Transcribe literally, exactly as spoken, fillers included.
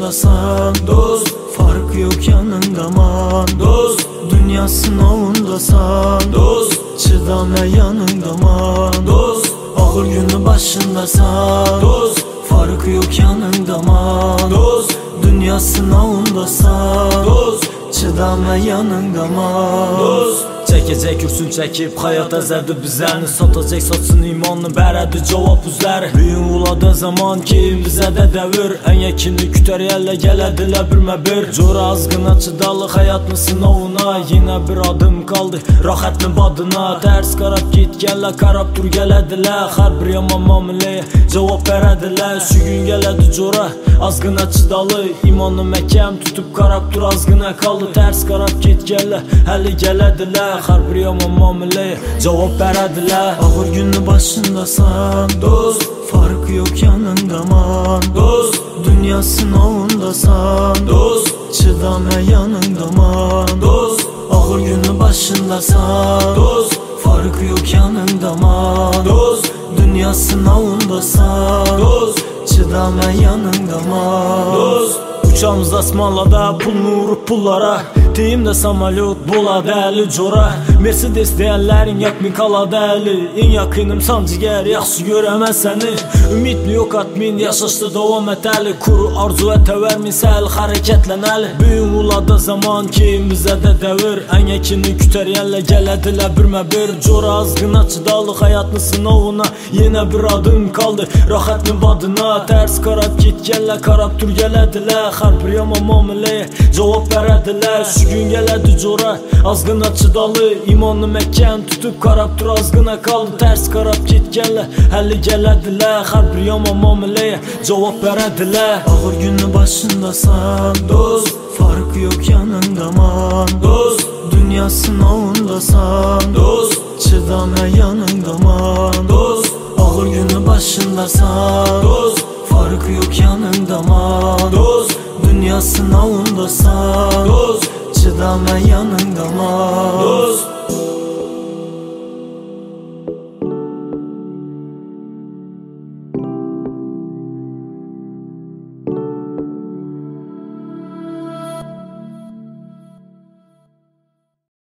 başındasan dost, farkı yok yanındaman dost. Dünya sınavındasan dost, çıdama yanındaman dost. Ağır günü başındasan dost, farkı yok yanındaman dost. Dünya sınavındasan dost, çıdama yanındaman dost. Çəkəcək kürsün çəkib həyat əzəbdir bizlərini, satacaq satsın imanını bərədir cavab üzləri. Büyün uladı zaman ki bizə də dəvir, ən yəkini kütər yəllə gələdilər birmə bir. Cora azqına çıdalıq həyatın sınavına, yenə bir adım qaldı rahatın badına. Tərs qarab git gəllə qarab dur gələdilər, hər bir yaman mamuləyə cavab bərədilər. Şu gün gələdi cora azqına çıdalı, imanı məkəm tutub qarab dur azqına qaldı. Tərs qarab git gəllə həli gələdilər, hər bir yaman mamuləyə cavab bərədilər. Ağır günü başındasan dost, farkı yok yanındaman dost. Dünya sınavındasan dost, çıdama yanındaman dost. Ağır günü başındasan dost, farkı yok yanındaman dost. Dünya sınavındasan dost, çıdama yanındaman dost. Uçağımız asmanlarda pulunu vurup pullara, deyimdə samolyot buladı əli cora. Mercedes deyənlərin yakmin qaladı əli, en yakınım sancıgər yaxşı görəməz səni. Ümidli yok atmin yaşaşdı davam et əli, kuru arzu ətə vermin səl hərəkətlənəli. Büyün uladı zaman ki bizə də dəvir, ən yəkini kütər yəllə gələdilər birmə bir. Cora azqına çıdalıq həyatın sınavına, yenə bir adım qaldı rahatın badına. Tərs qarab git gəllə qarab dur gələdilər, hər bir yaman mamuləyə cavab bərədilər. Şu gün gələdi cora azqına çıdalı, imanı məkən tutub qarab dur azqına qaldı. Tərs qarab git gəllə həli gələdilər, hər bir yaman mamuləyə cavab bərədilər. Ağır günü başındasan dost, farkı yok yanındaman dost. Dünya sınavındasan dost, çıdama yanındaman dost. Ağır günü başındasan dost, farkı yok yanındaman dost. Dünya sınavındasan dost, çıdama yanındaman dost.